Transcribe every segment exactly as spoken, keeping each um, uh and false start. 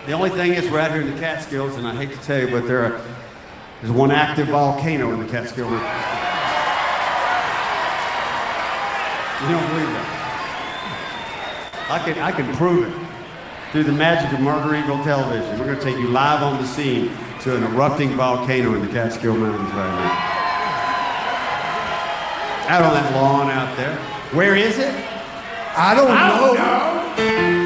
The only thing is we're out here in the Catskills, and I hate to tell you, but there are, there's one active volcano in the Catskills. You don't believe that? I can, I can prove it through the magic of Murder Eagle Television. We're going to take you live on the scene to an erupting volcano in the Catskill Mountains right now. Out on that lawn out there. Where is it? I don't I know. don't know.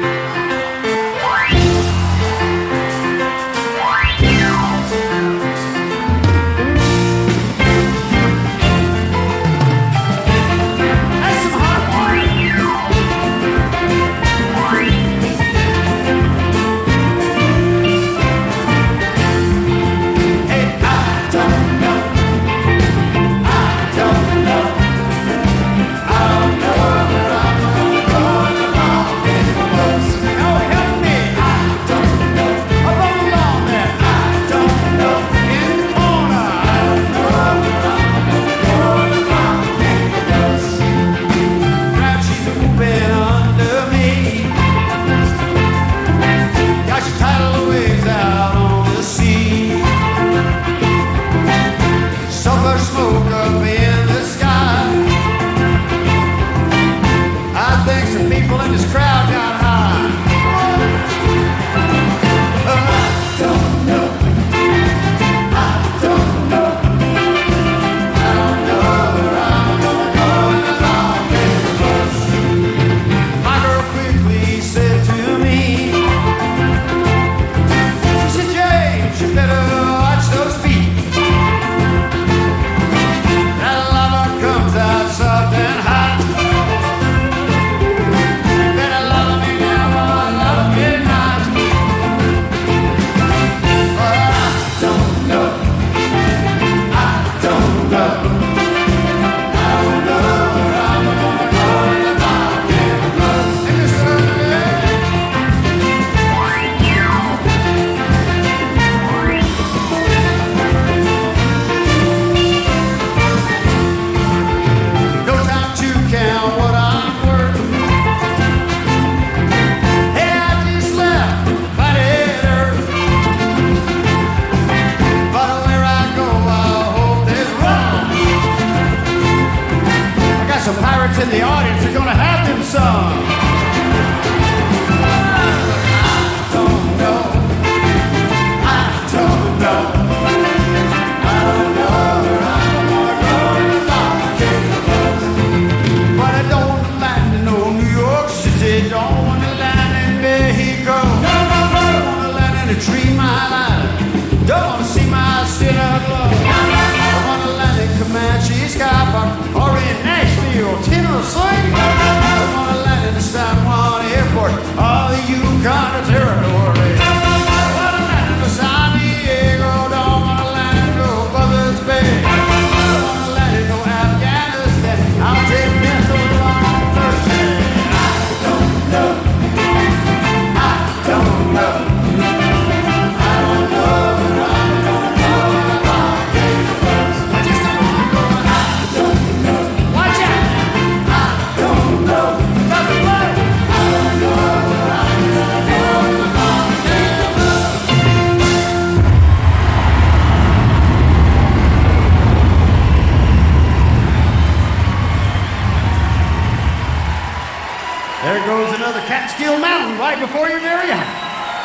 In the audience are gonna have them some. I don't know. I don't know. I don't know where I'm gonna go to but I don't want to land in no New York City. Don't want to land in Mexico. Don't want to land in a Three Mile Island. Don't want to see my city of love. Don't want to land in Comanche, Sky Park, or in Nashville, Tennessee. I want to land in the San Juan Airport, all the Yukon Territory. I want to land in the San Diego, don't want to land in no Buzzards Bay. I want to land in no Afghanistan, I'll take Missile on Thursday. I don't know. I don't know. I don't know where I'm gonna go. I just don't want to go. I don't know. Watch out. I don't know. Nothing but I don't know where I'm gonna go. There goes another Catskill Mountain right before your very eyes.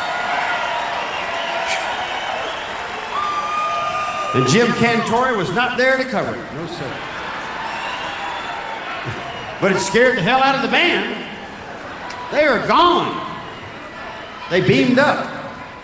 And Jim Cantore was not there to cover it. No, sir. But it scared the hell out of the band. They are gone. They beamed up.